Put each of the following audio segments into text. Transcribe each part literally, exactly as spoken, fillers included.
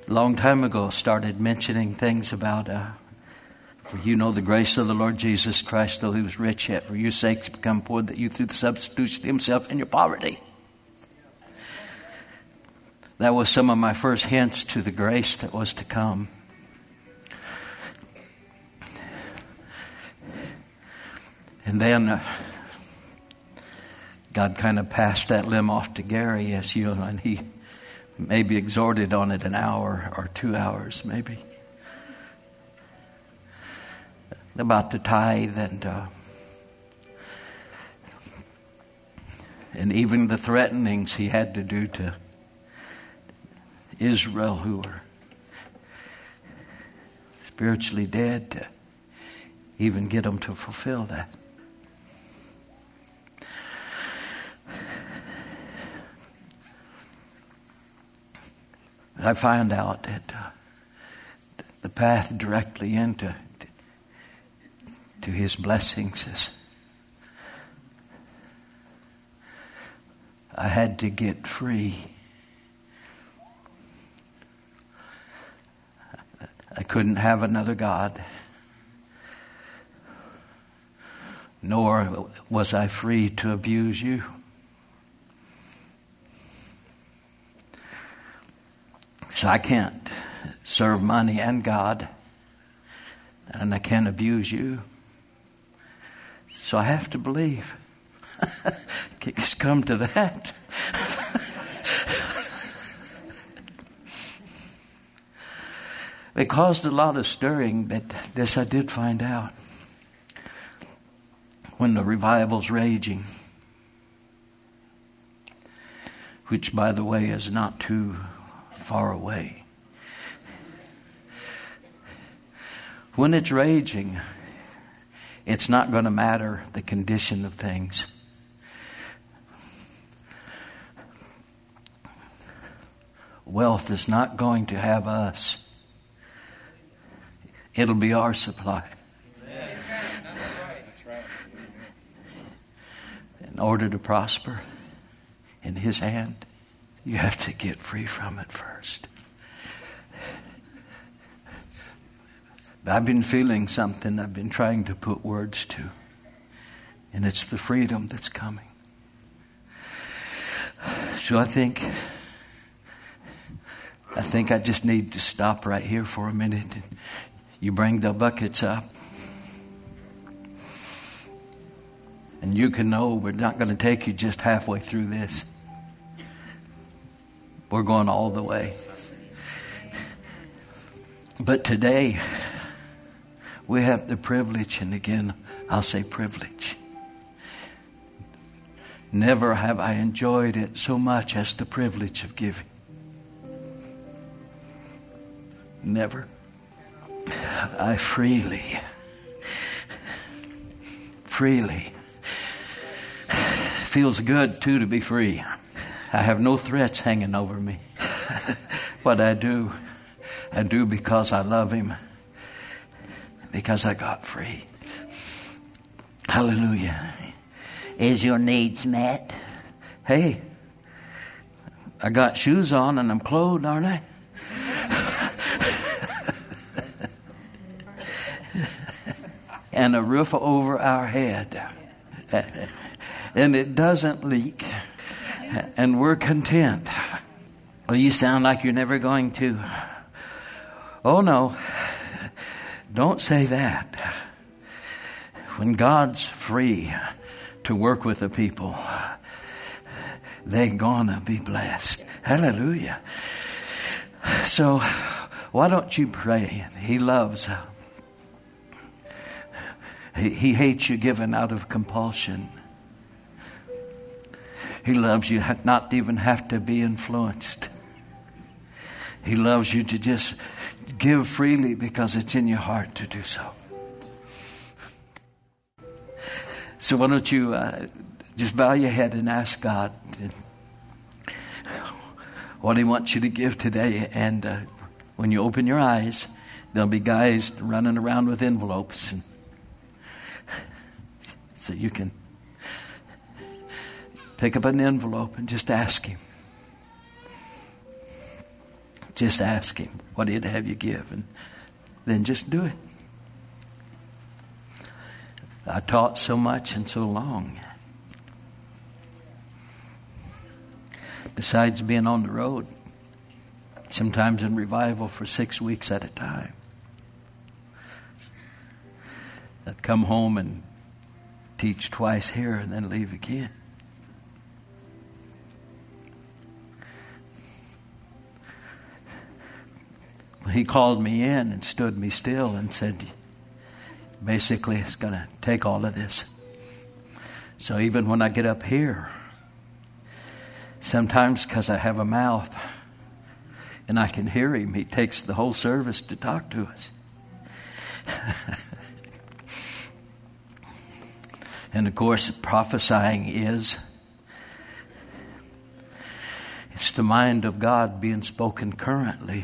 a long time ago started mentioning things about, uh, for you know the grace of the Lord Jesus Christ, though he was rich, yet for your sakes become poor, that you through the substitution of himself in your poverty. That was some of my first hints to the grace that was to come. And then uh, God kind of passed that limb off to Gary, as you know, and he maybe exhorted on it an hour or two hours, maybe, about the tithe and uh, and even the threatenings he had to do to Israel, who were spiritually dead, to even get them to fulfill that. I found out that uh, the path directly into to his blessings is I had to get free. I couldn't have another God, nor was I free to abuse you. So I can't serve money and God, and I can't abuse you. So I have to believe. It's come to that. It caused a lot of stirring, but this I did find out. When the revival's raging, which, by the way, is not too far away. When it's raging, it's not going to matter the condition of things. Wealth is not going to have us. It'll be our supply. Amen. That's right. In order to prosper in his hand, you have to get free from it first. But I've been feeling something I've been trying to put words to. And it's the freedom that's coming. So I think, I think I just need to stop right here for a minute. You bring the buckets up. And you can know we're not going to take you just halfway through this. We're going all the way. But today, we have the privilege, and again, I'll say privilege. Never have I enjoyed it so much as the privilege of giving. Never. I freely, freely. Feels good, too, to be free. I have no threats hanging over me. What I do, I do because I love him. Because I got free. Hallelujah. Is your needs met? Hey, I got shoes on and I'm clothed, aren't I? And a roof over our head. And it doesn't leak. And we're content. Well, you sound like you're never going to. Oh, no. Don't say that. When God's free to work with the people, they're gonna be blessed. Hallelujah. So, why don't you pray? He loves. He, he hates you giving out of compulsion. He loves you not even have to be influenced. He loves you to just give freely because it's in your heart to do so. So why don't you uh, just bow your head and ask God what he wants you to give today. And uh, when you open your eyes, there'll be guys running around with envelopes. And so you can pick up an envelope and just ask him. Just ask Him what He'd have you give, and then just do it. I taught so much and so long. Besides being on the road, sometimes in revival for six weeks at a time. I'd come home and teach twice here and then leave again. He called me in and stood me still and said, basically, it's going to take all of this. So even when I get up here, sometimes because I have a mouth and I can hear Him, He takes the whole service to talk to us. And of course, prophesying is, it's the mind of God being spoken currently.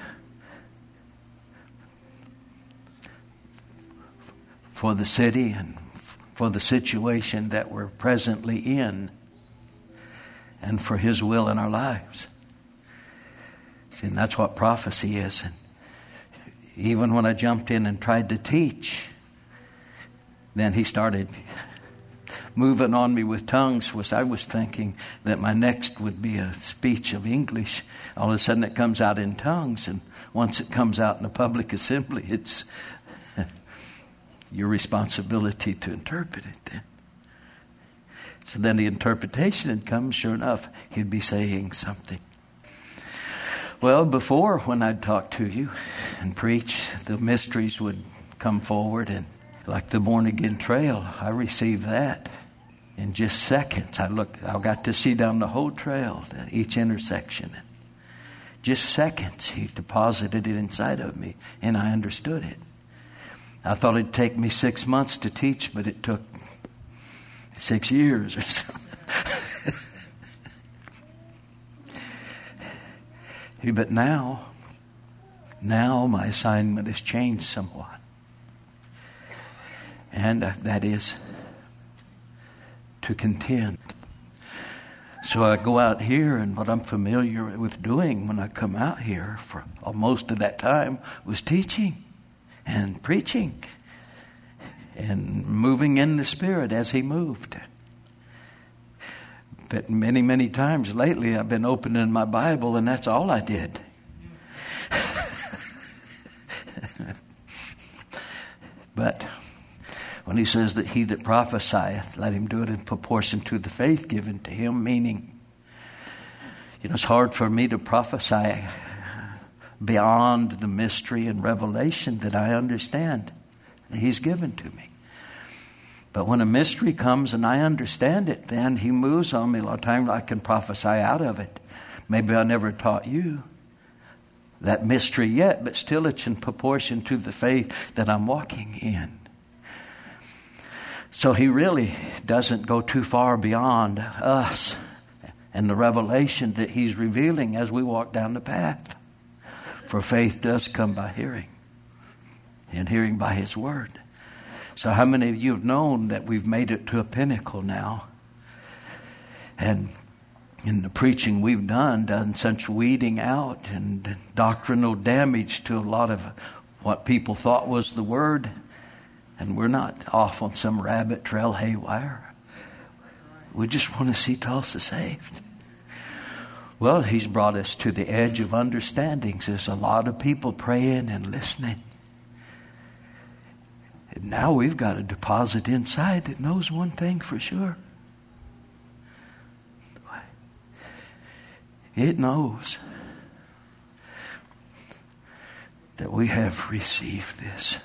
For the city and for the situation that we're presently in, and for His will in our lives. See, and that's what prophecy is. And even when I jumped in and tried to teach, then He started moving on me with tongues. Was I was thinking that my next would be a speech of English. All of a sudden it comes out in tongues, and once it comes out in a public assembly, it's your responsibility to interpret it then. So then the interpretation had come. Sure enough, he'd be saying something. Well, before, when I'd talk to you and preach, the mysteries would come forward, and like the born again trail, I received that in just seconds. I looked, I got to see down the whole trail, each intersection. Just seconds, He deposited it inside of me, and I understood it. I thought it'd take me six months to teach, but it took six years or something. But now, now my assignment has changed somewhat. And uh, that is to contend. So I go out here, and what I'm familiar with doing when I come out here for most of that time was teaching and preaching and moving in the Spirit as He moved. But many, many times lately I've been opening my Bible, and that's all I did. But when He says that he that prophesieth, let him do it in proportion to the faith given to him, meaning, you know, it's hard for me to prophesy beyond the mystery and revelation that I understand that He's given to me. But when a mystery comes and I understand it, then He moves on me. A lot of times I can prophesy out of it. Maybe I never taught you that mystery yet, but still it's in proportion to the faith that I'm walking in. So He really doesn't go too far beyond us and the revelation that He's revealing as we walk down the path. For faith does come by hearing, and hearing by His Word. So how many of you have known that we've made it to a pinnacle now? And in the preaching we've done, done such weeding out and doctrinal damage to a lot of what people thought was the Word. And we're not off on some rabbit trail haywire. We just want to see Tulsa saved. Well, He's brought us to the edge of understandings. There's a lot of people praying and listening. And now we've got a deposit inside that knows one thing for sure. It knows that we have received this.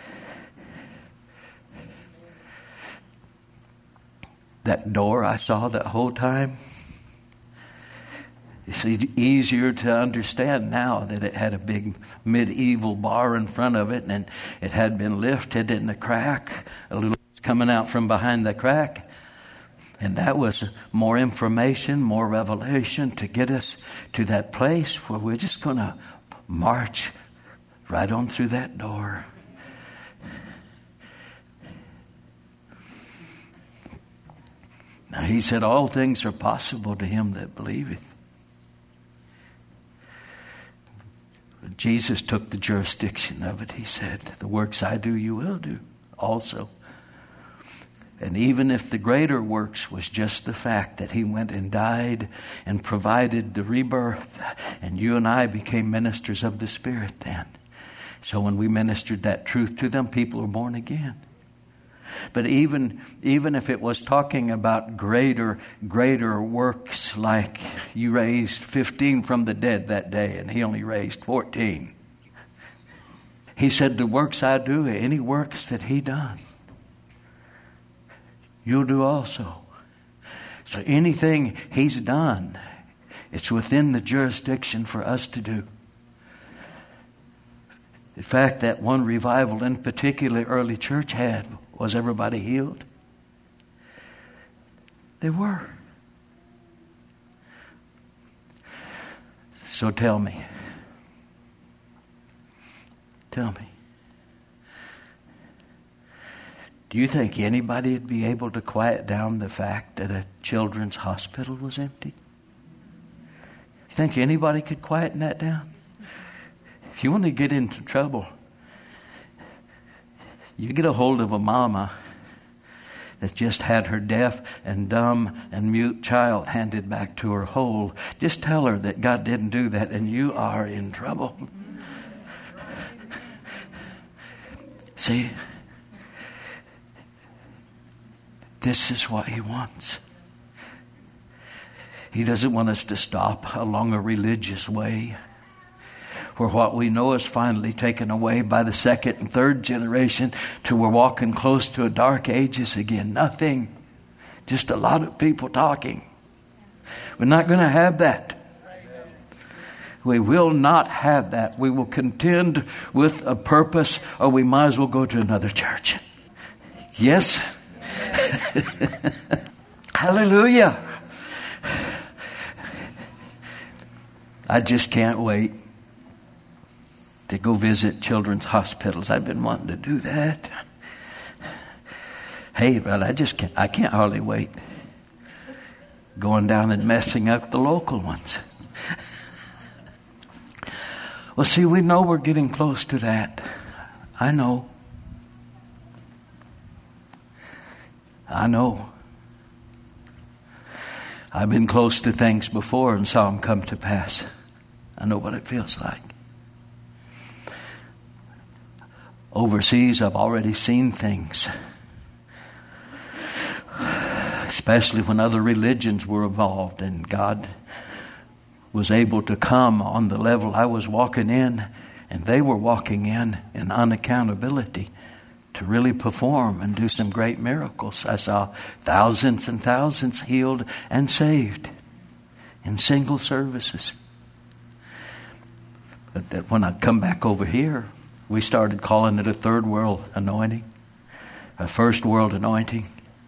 That door I saw that whole time, it's easier to understand now that it had a big medieval bar in front of it, and it had been lifted in the crack, a little coming out from behind the crack. And that was more information, more revelation to get us to that place where we're just going to march right on through that door. Now He said, all things are possible to him that believeth. Jesus took the jurisdiction of it. He said, the works I do, you will do also. And even if the greater works was just the fact that he went and died and provided the rebirth, and you and I became ministers of the Spirit then. So when we ministered that truth to them, people were born again. But even, even if it was talking about greater, greater works, like you raised fifteen from the dead that day and he only raised fourteen. He said, the works I do, any works that he done, you'll do also. So anything he's done, it's within the jurisdiction for us to do. In fact, that one revival in particular early church had, was everybody healed? They were. So tell me. Tell me. Do you think anybody would be able to quiet down the fact that a children's hospital was empty? You think anybody could quieten that down? If you want to get into trouble, you get a hold of a mama that just had her deaf and dumb and mute child handed back to her whole. Just tell her that God didn't do that and you are in trouble. See? This is what he wants. He doesn't want us to stop along a religious way where what we know is finally taken away by the second and third generation till we're walking close to a dark ages again. Nothing. Just a lot of people talking. We're not going to have that. We will not have that. We will contend with a purpose, or we might as well go to another church. Yes? Hallelujah. I just can't wait to go visit children's hospitals. I've been wanting to do that. Hey, but I just can't, I can't hardly wait. Going down and messing up the local ones. Well, see, we know we're getting close to that. I know. I know. I've been close to things before and saw them come to pass. I know what it feels like. Overseas, I've already seen things. Especially when other religions were involved and God was able to come on the level I was walking in and they were walking in in unaccountability to really perform and do some great miracles. I saw thousands and thousands healed and saved in single services. But when I come back over here, we started calling it a third world anointing, a first world anointing.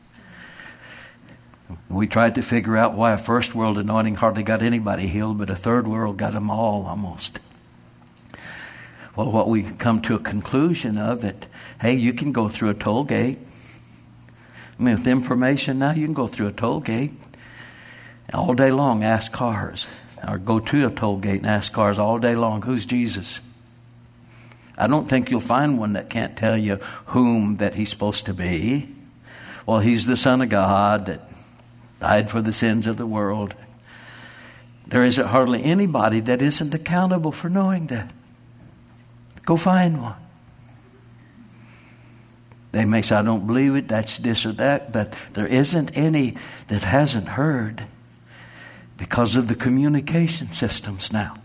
We tried to figure out why a first world anointing hardly got anybody healed, but a third world got them all almost. Well, what we come to a conclusion of it, hey, you can go through a toll gate. I mean, with information now, you can go through a toll gate all day long, ask cars. Or go to a toll gate and ask cars all day long, who's Jesus? I don't think you'll find one that can't tell you whom that he's supposed to be. Well, he's the Son of God that died for the sins of the world. There isn't hardly anybody that isn't accountable for knowing that. Go find one. They may say, I don't believe it, that's this or that, but there isn't any that hasn't heard because of the communication systems now.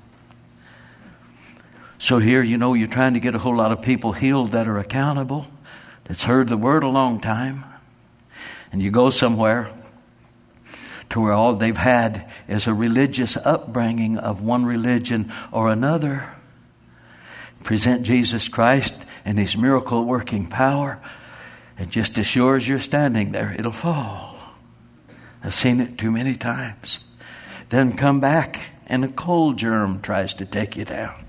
So here, you know, you're trying to get a whole lot of people healed that are accountable, that's heard the word a long time, and you go somewhere to where all they've had is a religious upbringing of one religion or another. Present Jesus Christ and his miracle working power, and just as sure as you're standing there, it'll fall. I've seen it too many times. Then come back and a cold germ tries to take you down.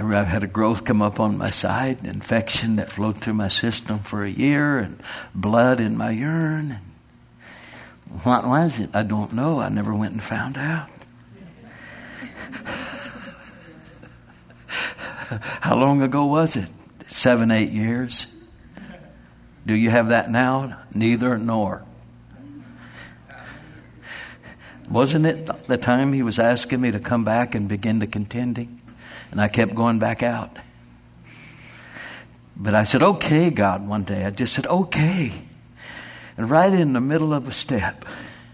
I've had a growth come up on my side, an infection that flowed through my system for a year, and blood in my urine. What was it? I don't know. I never went and found out. How long ago was it? Seven, eight years. Do you have that now? Neither nor. Wasn't it the time he was asking me to come back and begin the contending? And I kept going back out. But I said, okay, God, one day. I just said, okay. And right in the middle of a step,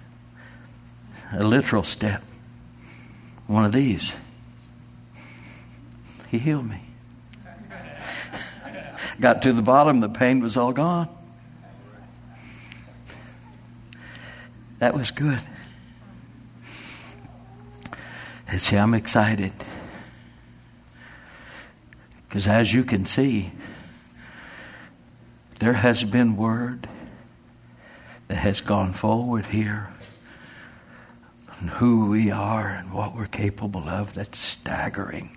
a literal step, one of these, he healed me. Got to the bottom, the pain was all gone. That was good. And see, I'm excited. Because as you can see, there has been word that has gone forward here on who we are and what we're capable of. That's staggering.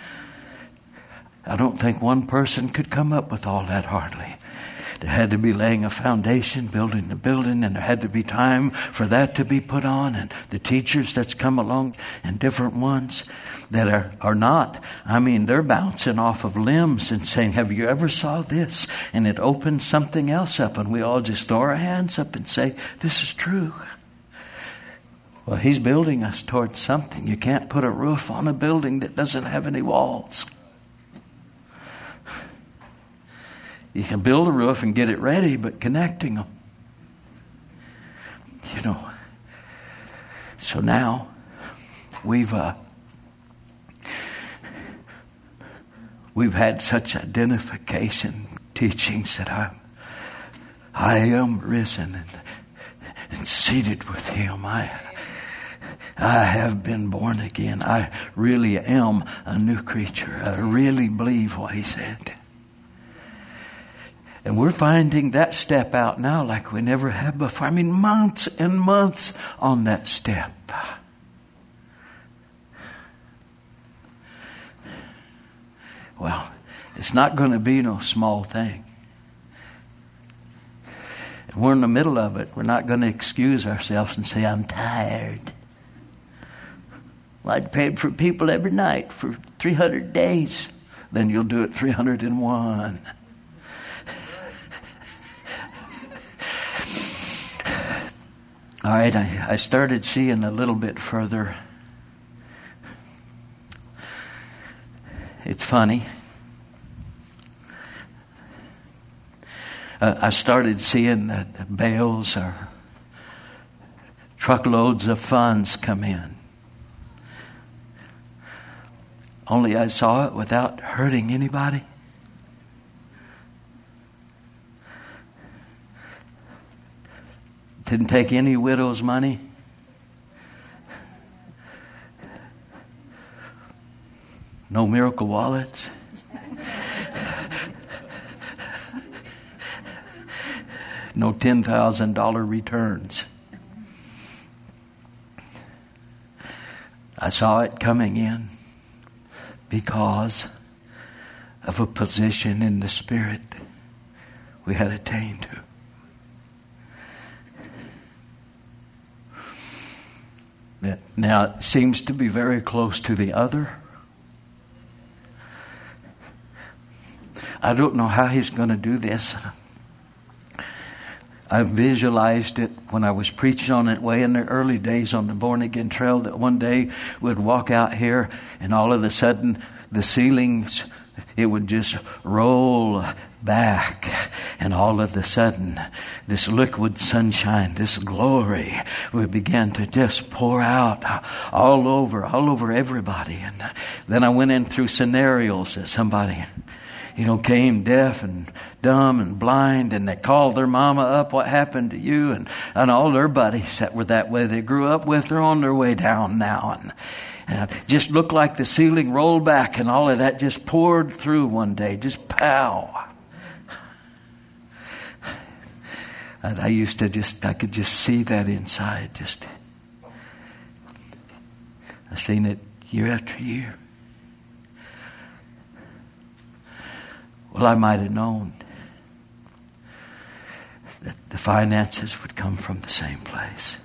I don't think one person could come up with all that hardly. There had to be laying a foundation, building the building, and there had to be time for that to be put on. And the teachers that's come along and different ones that are, are not. I mean, they're bouncing off of limbs and saying, have you ever saw this? And it opens something else up, and we all just throw our hands up and say, this is true. Well, he's building us towards something. You can't put a roof on a building that doesn't have any walls. You can build a roof and get it ready, but connecting them. You know. So now, we've uh, we've had such identification teachings that I'm, I am risen and, and seated with Him. I I have been born again. I really am a new creature. I really believe what He said. And we're finding that step out now like we never have before. I mean, months and months on that step. Well, it's not going to be no small thing. If we're in the middle of it, we're not going to excuse ourselves and say, I'm tired. Well, I'd paid for people every night for three hundred days. Then you'll do it three hundred one. All right, I, I started seeing a little bit further. It's funny. Uh, I started seeing that bales or truckloads of funds come in. Only I saw it without hurting anybody. Didn't take any widow's money. No miracle wallets. No ten thousand dollars returns. I saw it coming in because of a position in the Spirit we had attained to. Now, it seems to be very close to the other. I don't know how He's going to do this. I visualized it when I was preaching on it way in the early days on the Born Again Trail, that one day we'd walk out here and all of a sudden the ceilings, it would just roll back, and all of a sudden this liquid sunshine, this glory would begin to just pour out all over, all over everybody. And then I went in through scenarios that somebody, you know, came deaf and dumb and blind, and they called their mama up, what happened to you? And, and all their buddies that were that way they grew up with are on their way down now. And, and it just looked like the ceiling rolled back, and all of that just poured through one day, just pow. And I used to just, I could just see that inside. Just, I've seen it year after year. Well, I might have known that the finances would come from the same place.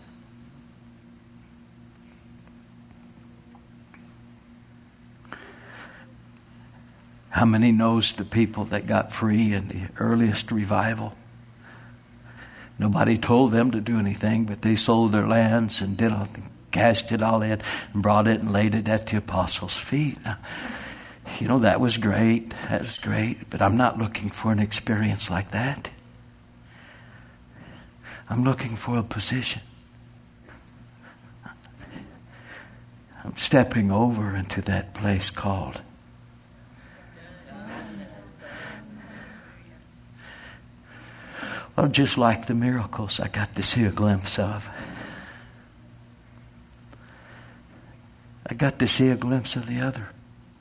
How many knows the people that got free in the earliest revival? Nobody told them to do anything, but they sold their lands and did all, cashed it all in and brought it and laid it at the apostles' feet. Now, you know, that was great. That was great. But I'm not looking for an experience like that. I'm looking for a position. I'm stepping over into that place called well, just like the miracles I got to see a glimpse of. I got to see a glimpse of the other.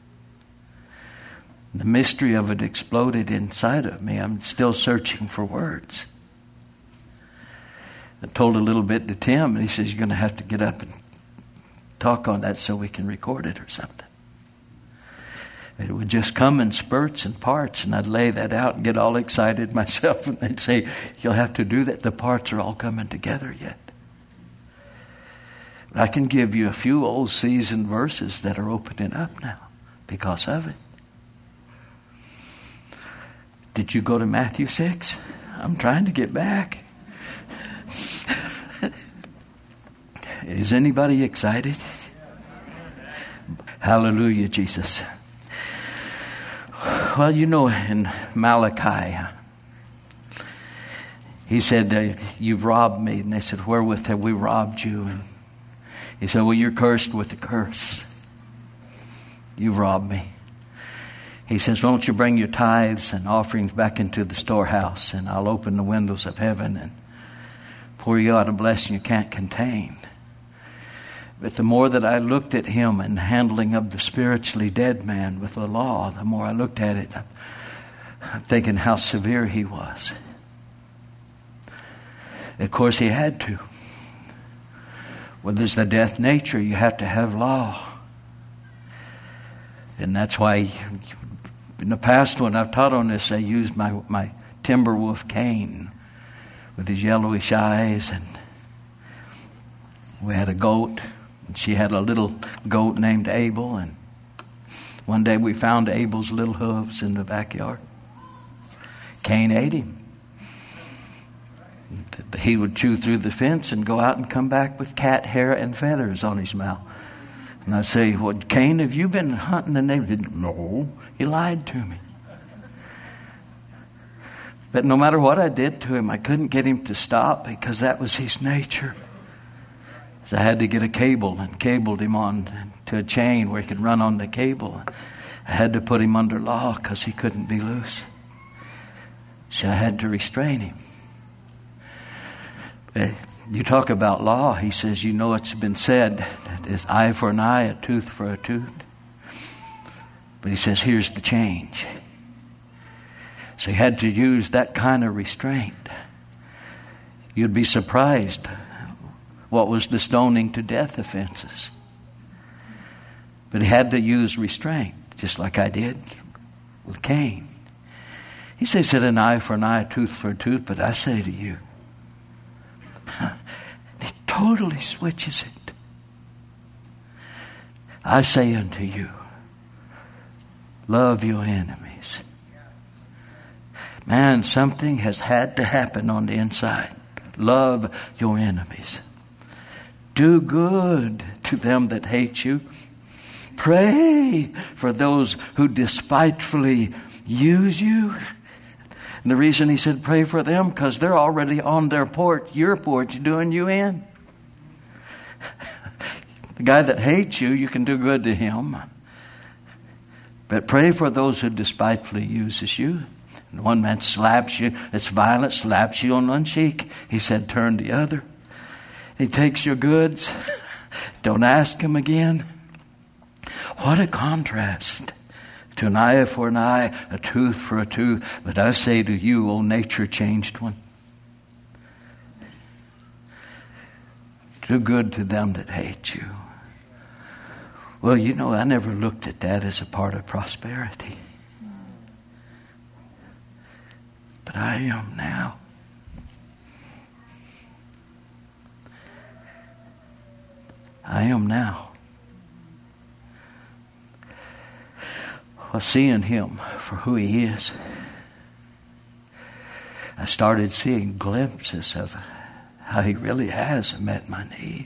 The mystery of it exploded inside of me. I'm still searching for words. I told a little bit to Tim, and he says, you're going to have to get up and talk on that so we can record it or something. It would just come in spurts and parts, and I'd lay that out and get all excited myself, and they'd say, you'll have to do that. The parts are all coming together yet. But I can give you a few old seasoned verses that are opening up now because of it. Did you go to Matthew six? I'm trying to get back. Is anybody excited? Hallelujah, Jesus. Well, you know, in Malachi, he said, uh, you've robbed me. And they said, wherewith have we robbed you? And he said, well, you're cursed with a curse. You've robbed me. He says, won't you bring your tithes and offerings back into the storehouse, and I'll open the windows of heaven and pour you out a blessing you can't contain. But the more that I looked at him and the handling of the spiritually dead man with the law, the more I looked at it, I'm thinking how severe he was. Of course, he had to. Well, there's the death nature. You have to have law. And that's why in the past when I've taught on this, I used my, my timber wolf Cain with his yellowish eyes, and we had a goat. She had a little goat named Abel, and one day we found Abel's little hooves in the backyard. Cain ate him. He would chew through the fence and go out and come back with cat hair and feathers on his mouth. And I say, well, Cain, have you been hunting the neighborhood? No, he lied to me. But no matter what I did to him, I couldn't get him to stop because that was his nature. So I had to get a cable and cabled him on to a chain where he could run on the cable. I had to put him under law because he couldn't be loose. So I had to restrain him. But you talk about law, he says, you know it's been said that it's eye for an eye, a tooth for a tooth. But he says, here's the change. So he had to use that kind of restraint. You'd be surprised what was the stoning to death offenses. But he had to use restraint, just like I did with Cain. He says, an eye for an eye, a tooth for a tooth, but I say to you, he totally switches it. I say unto you, love your enemies. Man, something has had to happen on the inside. Love your enemies. Do good to them that hate you. Pray for those who despitefully use you. And the reason he said pray for them, because they're already on their porch, your porch, doing you in. The guy that hates you, you can do good to him. But pray for those who despitefully uses you. And one man slaps you, it's violent, slaps you on one cheek. He said turn the other. He takes your goods. Don't ask him again. What a contrast to an eye for an eye, a tooth for a tooth. But I say to you, O nature changed one, do good to them that hate you. Well, you know, I never looked at that as a part of prosperity. But I am now. I am now. Well, seeing him for who he is, I started seeing glimpses of how he really has met my need.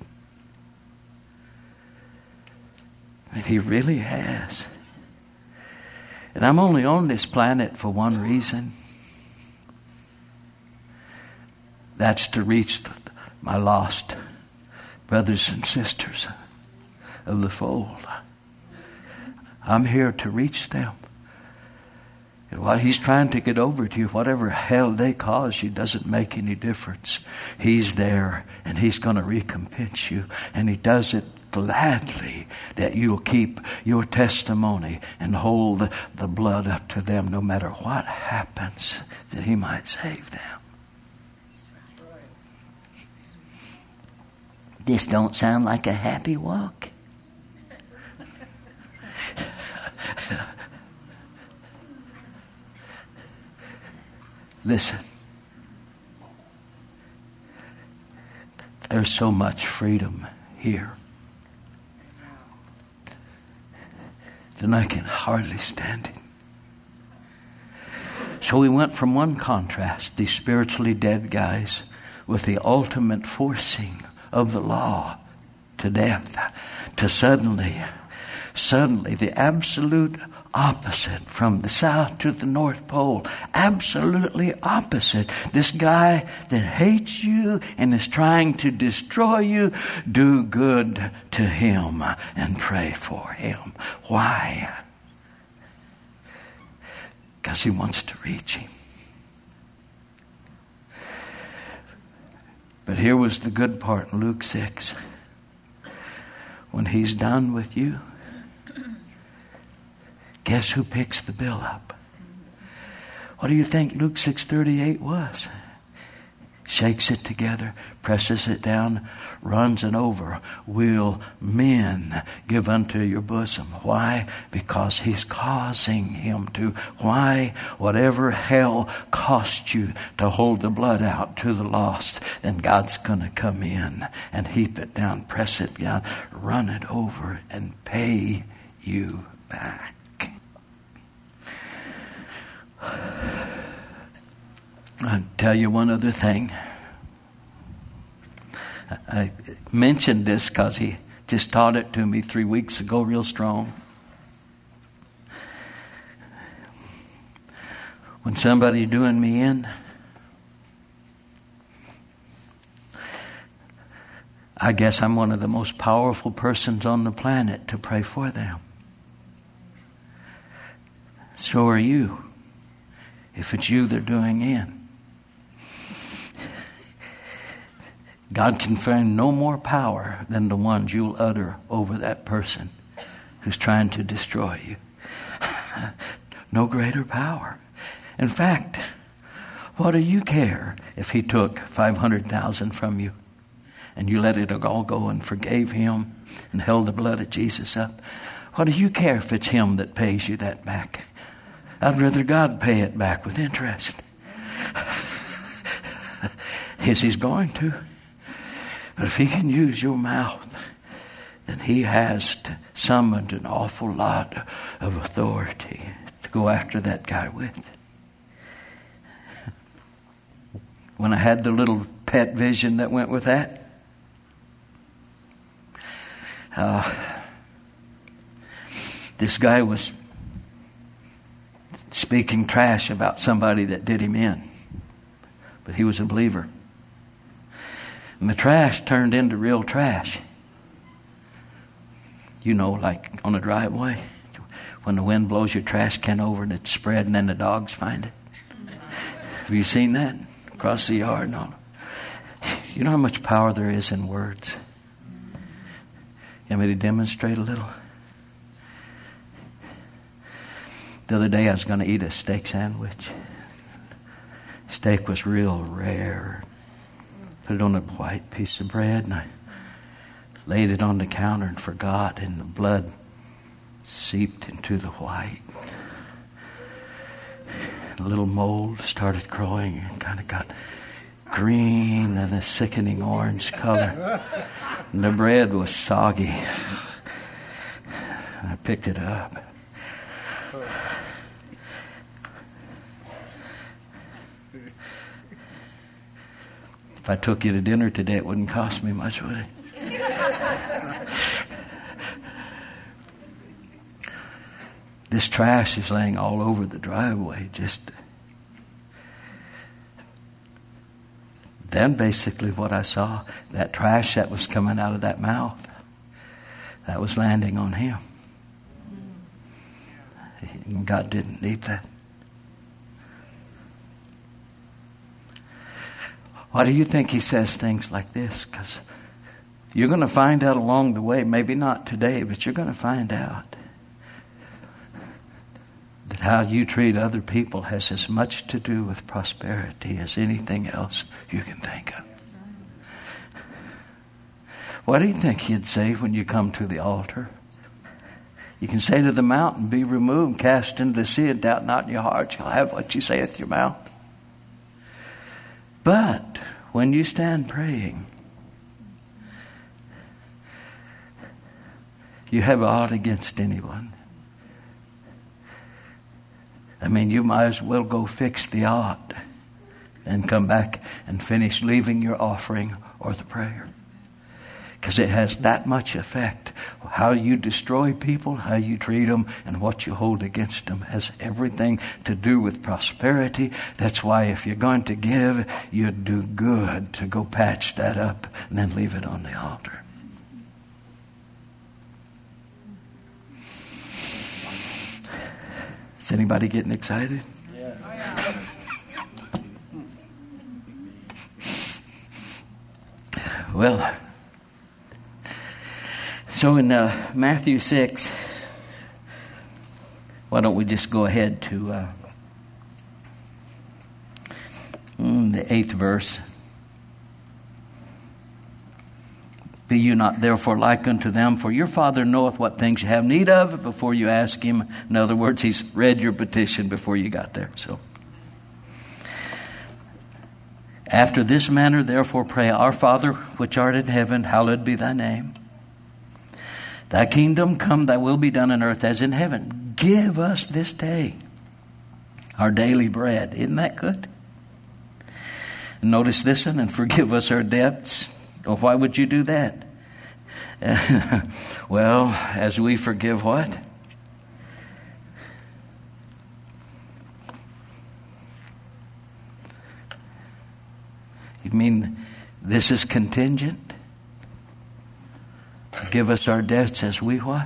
And he really has. And I'm only on this planet for one reason. That's to reach my lost brothers and sisters of the fold. I'm here to reach them. And while he's trying to get over to you, whatever hell they cause you doesn't make any difference. He's there and he's going to recompense you. And he does it gladly, that you'll keep your testimony and hold the blood up to them no matter what happens, that he might save them. This don't sound like a happy walk. Listen. There's so much freedom here. And I can hardly stand it. So we went from one contrast, these spiritually dead guys, with the ultimate forcing of the law to death, to suddenly, suddenly the absolute opposite, from the south to the North Pole, absolutely opposite. This guy that hates you and is trying to destroy you, do good to him and pray for him. Why? Because he wants to reach him. But here was the good part in Luke six. When he's done with you, guess who picks the bill up? What do you think Luke six thirty-eight was? Shakes it together, presses it down, runs it over. Will men give unto your bosom? Why? Because he's causing him to. Why? Whatever hell cost you to hold the blood out to the lost, then God's going to come in and heap it down, press it down, run it over, and pay you back. I'll tell you one other thing. I mentioned this because he just taught it to me three weeks ago real strong. When somebody's doing me in, I guess I'm one of the most powerful persons on the planet to pray for them. So are you, if it's you they're doing in. God can find no more power than the ones you'll utter over that person who's trying to destroy you. No greater power. In fact, what do you care if he took five hundred thousand from you and you let it all go and forgave him and held the blood of Jesus up? What do you care if it's him that pays you that back? I'd rather God pay it back with interest. Yes, he's going to. But if he can use your mouth, then he has summoned an awful lot of authority to go after that guy with. When I had the little pet vision that went with that, uh, this guy was speaking trash about somebody that did him in. But he was a believer. And the trash turned into real trash. You know, like on a driveway, when the wind blows your trash can over and it's spread and then the dogs find it. Have you seen that? Across the yard and all. You know how much power there is in words? You want me to demonstrate a little? The other day I was going to eat a steak sandwich. Steak was real rare. Put it on a white piece of bread and I laid it on the counter and forgot, and the blood seeped into the white. a little mold started growing and kind of got green and a sickening orange color. And the bread was soggy. And I picked it up. If I took you to dinner today, it wouldn't cost me much, would it? This trash is laying all over the driveway. Just then, basically, what I saw, that trash that was coming out of that mouth, that was landing on him. And God didn't need that. Why do you think he says things like this? Because you're going to find out along the way, maybe not today, but you're going to find out that how you treat other people has as much to do with prosperity as anything else you can think of. What do you think he'd say when you come to the altar? You can say to the mountain, be removed, cast into the sea, and doubt not in your heart. You'll have what you say with your mouth. But when you stand praying, you have aught against anyone. I mean, you might as well go fix the ought and come back and finish leaving your offering or the prayer. Because it has that much effect. How you destroy people, how you treat them, and what you hold against them has everything to do with prosperity. That's why if you're going to give, you'd do good to go patch that up and then leave it on the altar. Is anybody getting excited? Yes. Well, so in uh, Matthew six, why don't we just go ahead to uh, the eighth verse. Be you not therefore like unto them, for your Father knoweth what things you have need of before you ask him. In other words, he's read your petition before you got there. So, after this manner therefore pray, Our Father which art in heaven, hallowed be thy name. Thy kingdom come, thy will be done on earth as in heaven. Give us this day our daily bread. Isn't that good? And notice this one, and forgive us our debts. Well, why would you do that? Uh, well, as we forgive what? You mean this is contingent? Forgive us our debts as we what?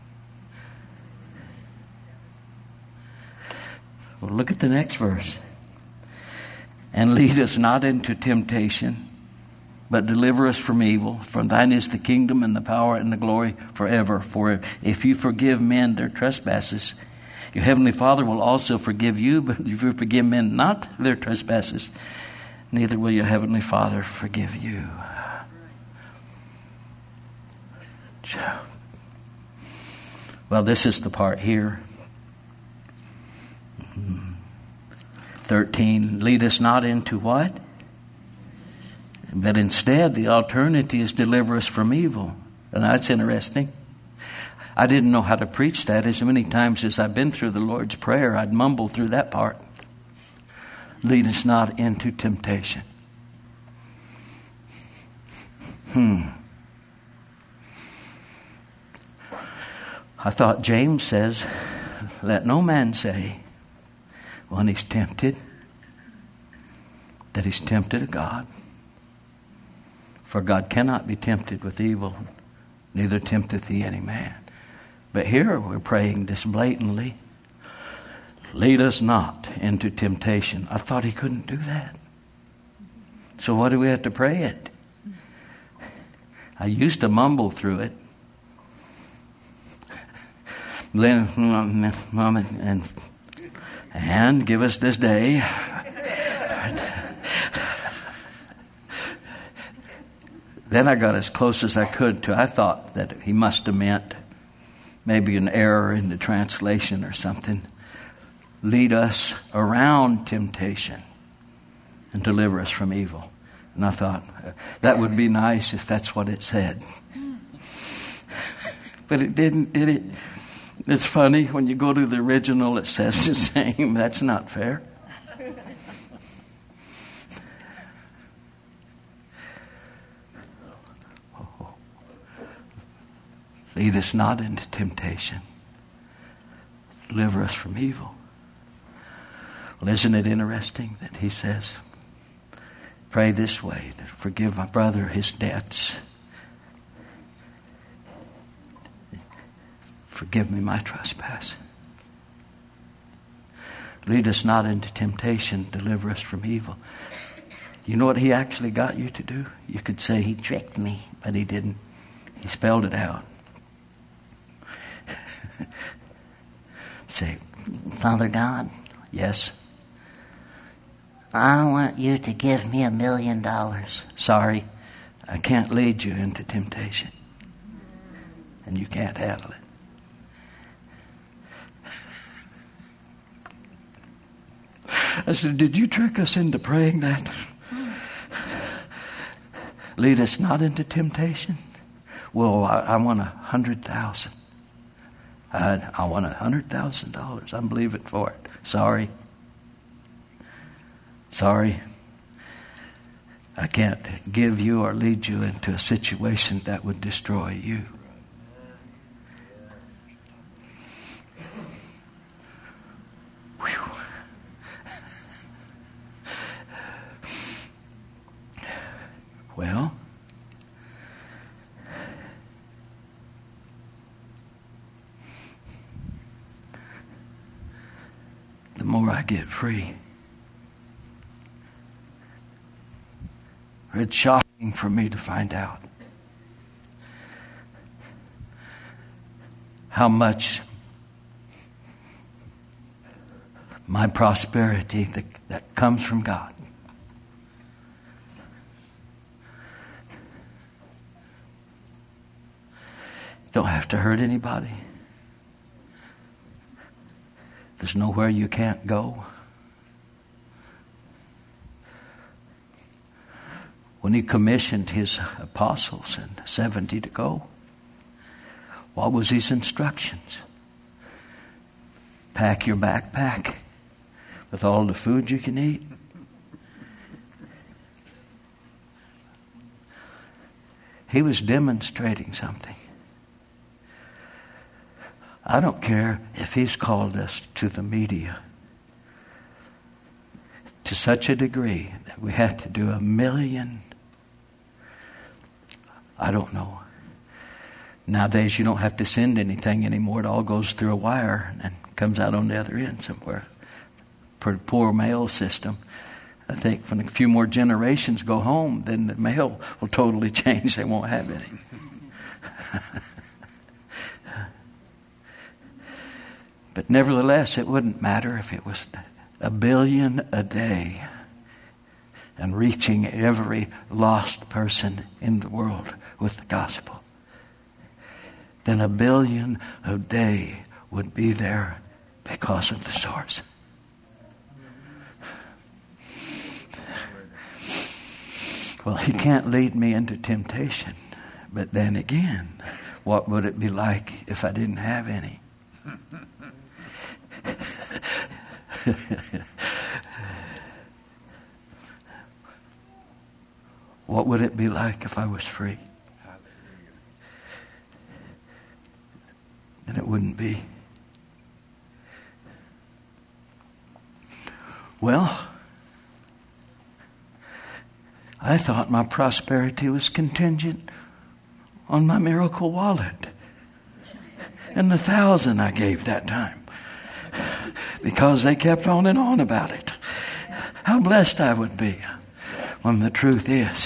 Well, look at the next verse. And lead us not into temptation, but deliver us from evil. For thine is the kingdom and the power and the glory forever. For if you forgive men their trespasses, your heavenly Father will also forgive you. But if you forgive men not their trespasses, neither will your heavenly Father forgive you. Well, this is the part here. thirteen. Lead us not into what? But instead, the alternative is deliver us from evil. And that's interesting. I didn't know how to preach that. As many times as I've been through the Lord's Prayer, I'd mumble through that part. Lead us not into temptation. Hmm. I thought James says, let no man say when he's tempted that he's tempted of God. For God cannot be tempted with evil, neither tempteth he any man. But here we're praying this blatantly. Lead us not into temptation. I thought he couldn't do that. So what do we have to pray it? I used to mumble through it. And, and give us this day. Then I got as close as I could to, I thought that he must have meant maybe an error in the translation or something. lead us around temptation and deliver us from evil. And I thought, that would be nice if that's what it said. But it didn't, did it? It's funny, when you go to the original, it says the same. That's not fair. Oh. Lead us not into temptation. Deliver us from evil. Well, isn't it interesting that he says, pray this way, to forgive my brother his debts. Forgive me my trespass. Lead us not into temptation, deliver us from evil. You know what he actually got you to do? You could say he tricked me, but he didn't. He spelled it out. Say, Father God, yes. I want you to give me a million dollars. Sorry, I can't lead you into temptation. And you can't handle it. I said, did you trick us into praying that? Lead us not into temptation. Well, I, I want a hundred thousand. I, I want a hundred thousand dollars. I'm believing for it. Sorry. Sorry. I can't give you or lead you into a situation that would destroy you. Whew. Well, the more I get free, it's shocking for me to find out how much my prosperity that, that comes from God don't have to hurt anybody. There's nowhere you can't go. When he commissioned his apostles and seventy to go, what was his instructions? Pack your backpack with all the food you can eat. He was demonstrating something. I don't care if he's called us to the media to such a degree that we have to do a million. I don't know. Nowadays you don't have to send anything anymore. It all goes through a wire and comes out on the other end somewhere. For the poor mail system. I think when a few more generations go home, then the mail will totally change. They won't have any. But nevertheless, it wouldn't matter if it was a billion a day and reaching every lost person in the world with the gospel. Then a billion a day would be there because of the source. Well, he can't lead me into temptation. But then again, what would it be like if I didn't have any? What would it be like if I was free? And it wouldn't be. Well, I thought my prosperity was contingent on my miracle wallet and the thousand I gave that time. Because they kept on and on about it. How blessed I would be. When the truth is,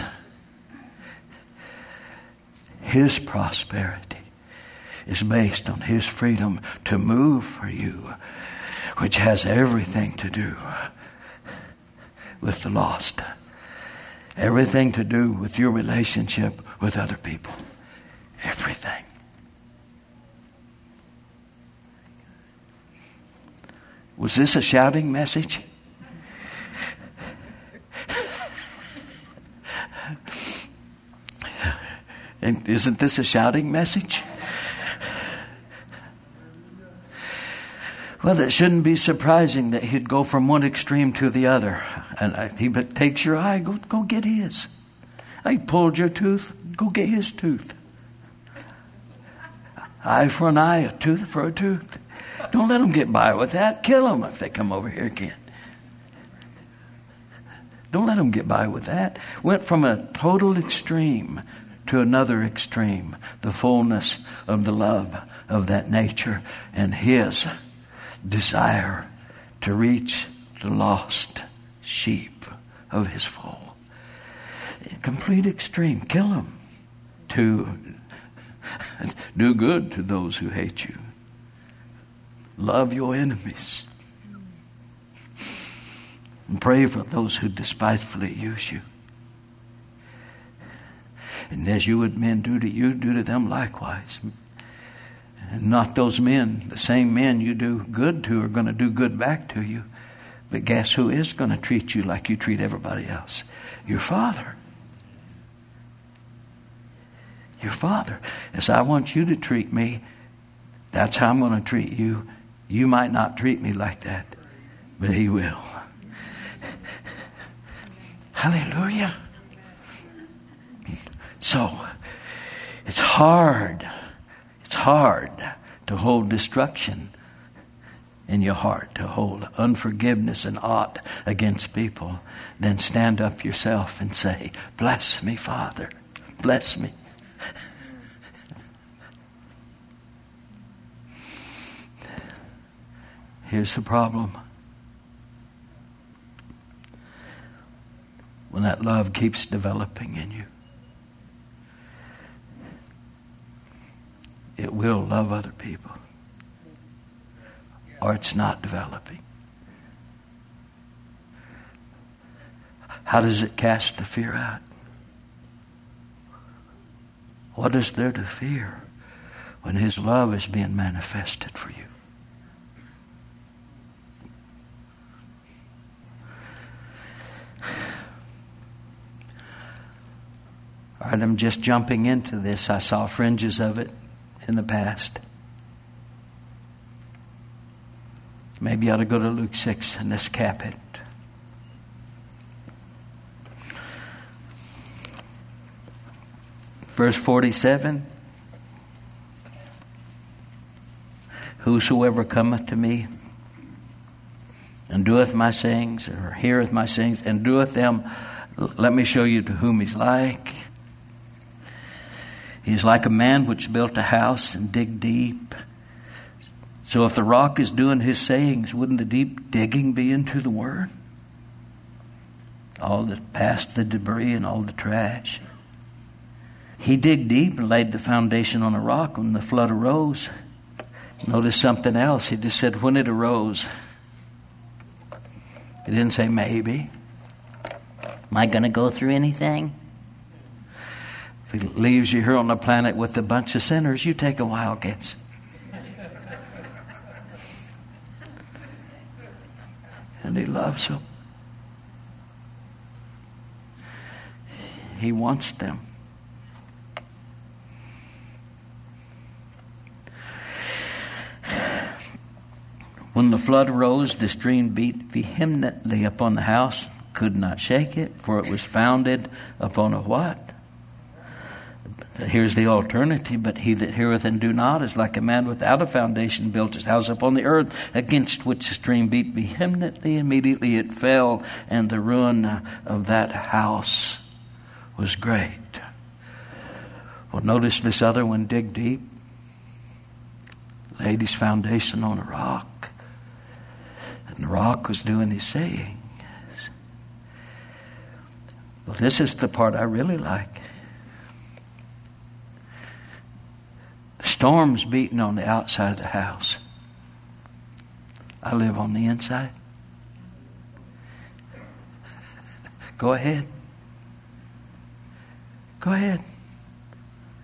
his prosperity is based on his freedom to move for you, which has everything to do with the lost. Everything to do with your relationship with other people. Everything. Was this a shouting message? And isn't this a shouting message? Well, it shouldn't be surprising that he'd go from one extreme to the other. And he takes your eye, go, go get his. He pulled your tooth, go get his tooth. Eye for an eye, a tooth for a tooth. Don't let them get by with that. Kill them if they come over here again. Don't let them get by with that. Went from a total extreme to another extreme. The fullness of the love of that nature and his desire to reach the lost sheep of his fold. Complete extreme. Kill them. To do good to those who hate you. Love your enemies. And pray for those who despitefully use you. And as you would men do to you, do to them likewise. And not those men, the same men you do good to are going to do good back to you. But guess who is going to treat you like you treat everybody else? Your Father. Your Father. As I want you to treat me, that's how I'm going to treat you. You might not treat me like that, but He will. Hallelujah. So, it's hard. It's hard to hold destruction in your heart, to hold unforgiveness and ought against people. Then stand up yourself and say, bless me, Father. Bless me. Here's the problem. When that love keeps developing in you, it will love other people. Or it's not developing. How does it cast the fear out? What is there to fear when His love is being manifested for you? All right, I'm just jumping into this. I saw fringes of it in the past. Maybe I ought to go to Luke six and let's cap it. Verse forty-seven. Whosoever cometh to me and doeth my sayings, or heareth my sayings, and doeth them, let me show you to whom he's like. He's like a man which built a house and dig deep. So if the rock is doing his sayings, wouldn't the deep digging be into the word? All the past the debris and all the trash. He digged deep and laid the foundation on a rock. When the flood arose, notice something else. He just said when it arose. He didn't say maybe. Am I going to go through anything? If He leaves you here on the planet with a bunch of sinners, you take a wild guess. And He loves them. He wants them. When the flood arose, the stream beat vehemently upon the house, could not shake it, for it was founded upon a what? Here's the alternative. But he that heareth and do not is like a man without a foundation, built his house upon the earth, against which the stream beat vehemently. Immediately it fell, and the ruin of that house was great. Well, notice this other one, dig deep. Laid his foundation on a rock. And the rock was doing his sayings. Well, this is the part I really like. The storm's beating on the outside of the house. I live on the inside. Go ahead. Go ahead.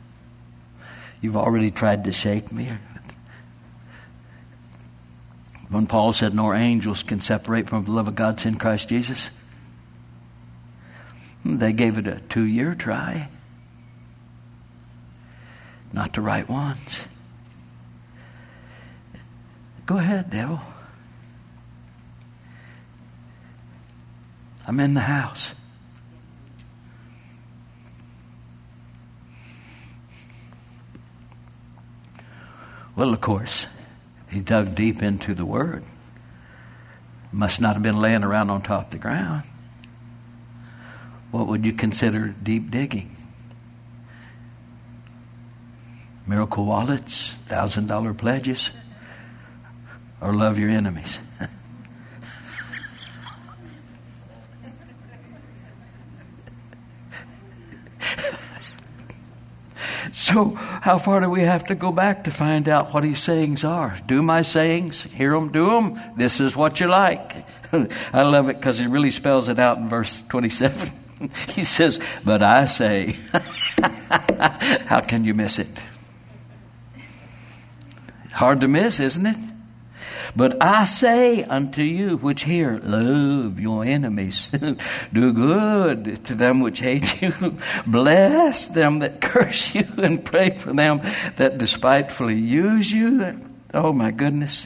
You've already tried to shake me. When Paul said, nor angels can separate from the love of God in Christ Jesus, they gave it a two-year try. Not the right ones. Go ahead, devil. I'm in the house. Well, of course, he dug deep into the Word. Must not have been laying around on top of the ground. What would you consider deep digging? Miracle wallets, thousand dollar pledges, or love your enemies? So how far do we have to go back to find out what his sayings are? Do my sayings, hear them, do them. This is what you like. I love it because he really spells it out in verse twenty-seven. He says, but I say, how can you miss it? Hard to miss, isn't it? But I say unto you which hear, love your enemies. Do good to them which hate you. Bless them that curse you, and pray for them that despitefully use you. Oh my goodness.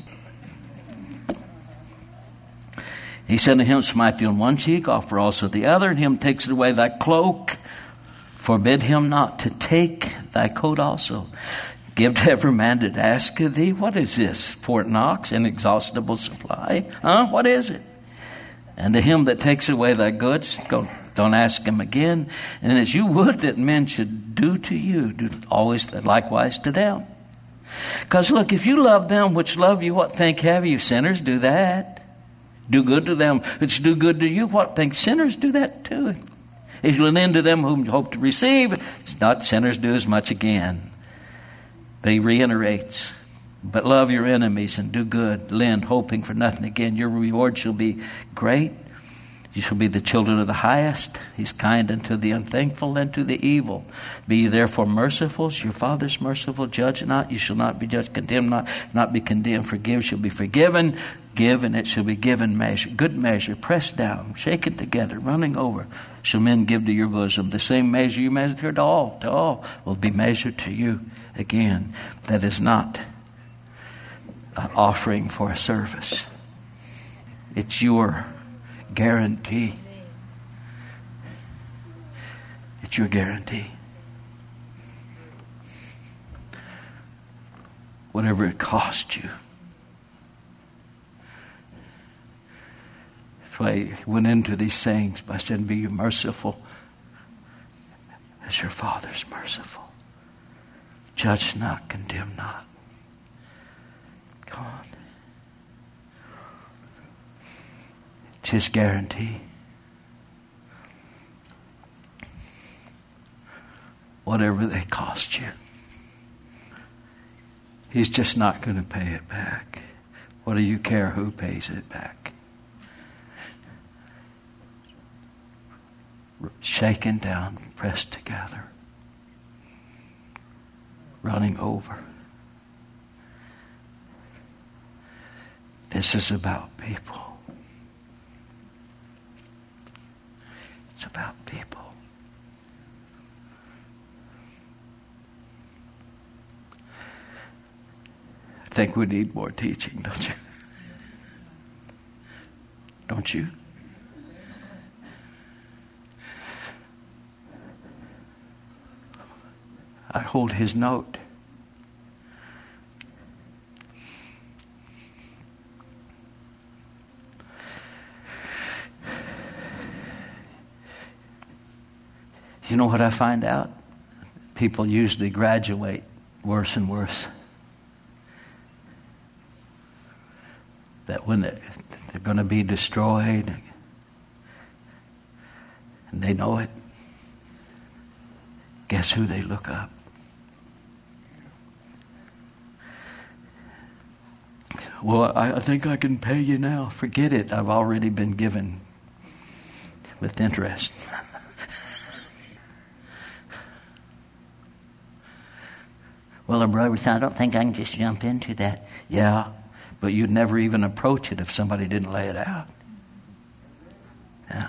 He said to him, smite thee on one cheek, offer also the other, and him takes away thy cloak. Forbid him not to take thy coat also. Give to every man that asketh thee, what is this? Fort Knox, inexhaustible supply? Huh? What is it? And to him that takes away thy goods, go, don't ask him again. And as you would that men should do to you, do always likewise to them. Because look, if you love them which love you, what think have you? Sinners, do that. Do good to them which do good to you. What think sinners? Do that too. If you lend to them whom you hope to receive, it's not sinners do as much again. But he reiterates, but love your enemies and do good, lend, hoping for nothing again. Your reward shall be great. You shall be the children of the highest. He's kind unto the unthankful and to the evil. Be ye therefore merciful, as your Father's merciful. Judge not, you shall not be judged. Condemn not, not be condemned. Forgive, shall be forgiven. Give, and it shall be given measure. Good measure, pressed down, shaken together, running over, shall men give to your bosom. The same measure you measure to all, to all will be measured to you. Again, that is not an offering for a service. It's your guarantee. It's your guarantee. Whatever it cost you. That's why he went into these sayings by saying, be you merciful as your Father's merciful. Judge not, condemn not. Come on. It's his guarantee. Whatever they cost you. He's just not going to pay it back. What do you care who pays it back? Shaken down, pressed together. Running over. This is about people. It's about people. I think we need more teaching, don't you? Don't you? I hold his note. You know what I find out? People usually graduate worse and worse. That when they're, they're going to be destroyed, and they know it, guess who they look up? Well, I, I think I can pay you now. Forget it. I've already been given with interest. Well, brother, I don't think I can just jump into that. Yeah, but you'd never even approach it if somebody didn't lay it out. Yeah.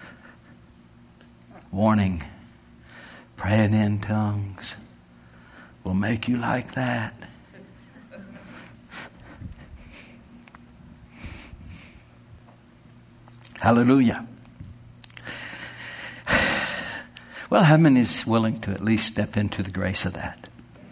Warning, praying in tongues will make you like that. Hallelujah. Well, how many is willing to at least step into the grace of that?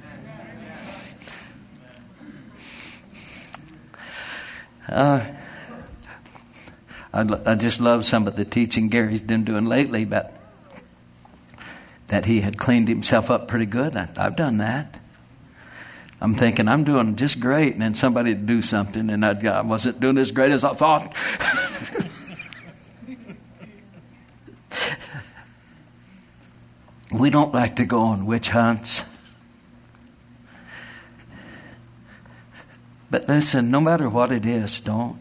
Uh, I, I just love some of the teaching Gary's been doing lately about that he had cleaned himself up pretty good. I, I've done that. I'm thinking I'm doing just great, and then somebody would do something, and I'd, I wasn't doing as great as I thought. We don't like to go on witch hunts. But listen, no matter what it is, don't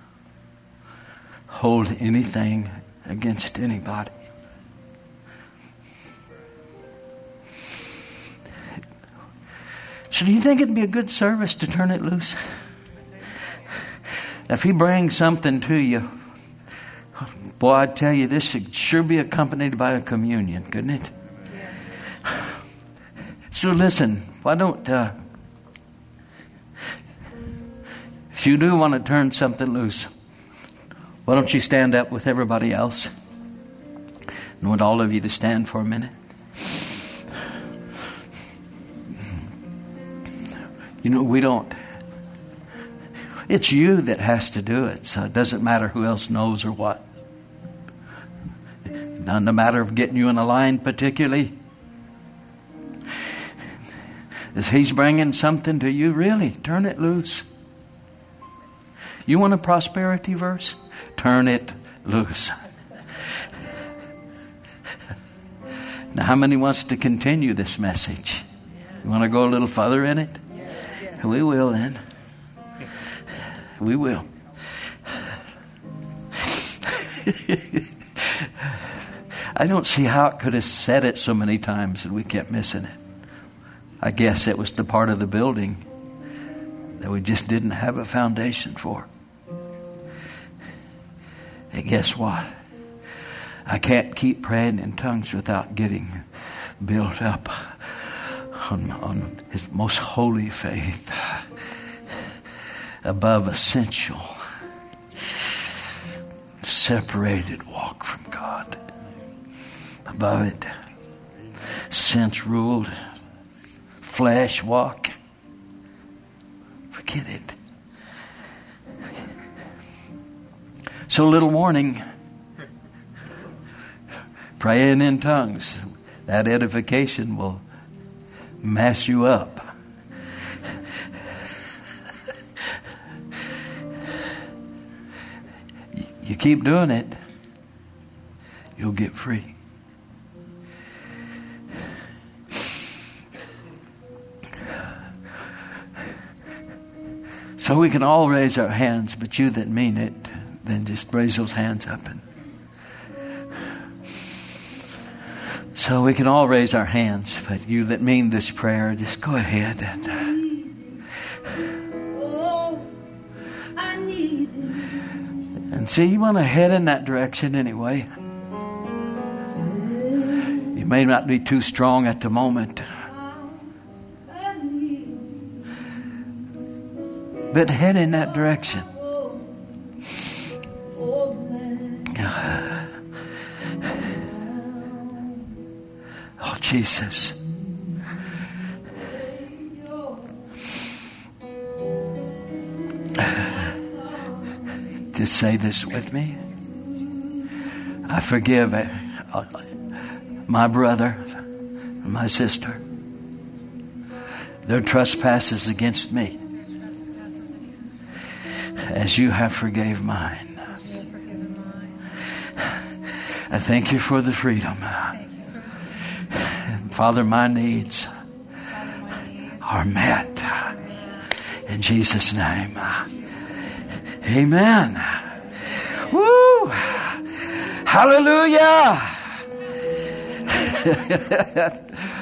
hold anything against anybody. So do you think it'd be a good service to turn it loose? If he brings something to you, boy, I tell you, this should sure be accompanied by a communion, couldn't it? So listen, why don't, uh, if you do want to turn something loose, why don't you stand up with everybody else? I want all of you to stand for a minute. You know, we don't, it's you that has to do it, so it doesn't matter who else knows or what. Not a matter of getting you in a line particularly. If he's bringing something to you, really, turn it loose. You want a prosperity verse? Turn it loose. Now, how many wants to continue this message? You want to go a little further in it? Yes. We will then. We will. I don't see how it could have said it so many times and we kept missing it. I guess it was the part of the building that we just didn't have a foundation for. And guess what? I can't keep praying in tongues without getting built up on, on his most holy faith above essential, separated walk from God. Above it, sense ruled flesh walk. Forget it. So little warning. Praying in tongues. That edification will mess you up. You keep doing it, you'll get free. So we can all raise our hands, but you that mean it, then just raise those hands up. And so we can all raise our hands, but you that mean this prayer, just go ahead and uh, and see, you want to head in that direction anyway. You may not be too strong at the moment, but head in that direction. Oh, Jesus. Just say this with me. I forgive my brother and my sister their trespasses against me, as you have forgave mine. I thank you for the freedom. Father, my needs are met. In Jesus' name. Amen. Woo! Hallelujah!